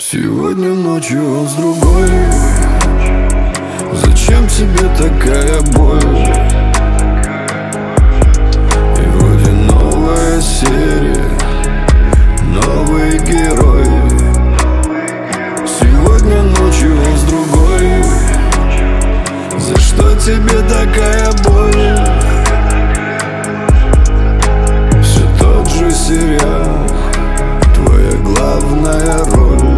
Сегодня ночью он с другой. Зачем тебе такая боль? И вроде новая серия, новый герой. Сегодня ночью он с другой. За что тебе такая боль? Все тот же сериал, твоя главная роль.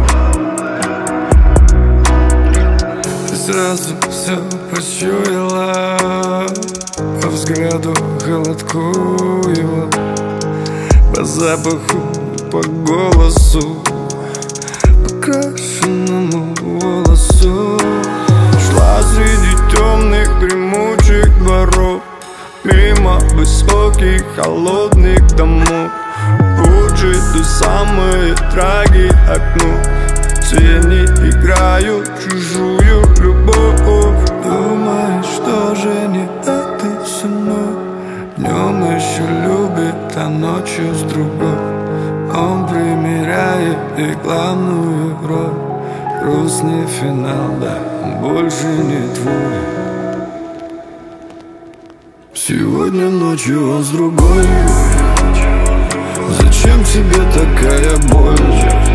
Ты сразу все почуяла, по взгляду, холодку его, по запаху, по голосу, по крашенному волосу. Шла среди темных дремучих дворов, мимо высоких холодных домов. Лучше до самой траги окну, тени играют чужую любовь. Думаешь, что же не это со мной? Днем еще любит, а ночью с другой. Он примеряет и главную роль. Грустный финал, да, он больше не твой. Сегодня ночью он с другой. Зачем тебе такая боль?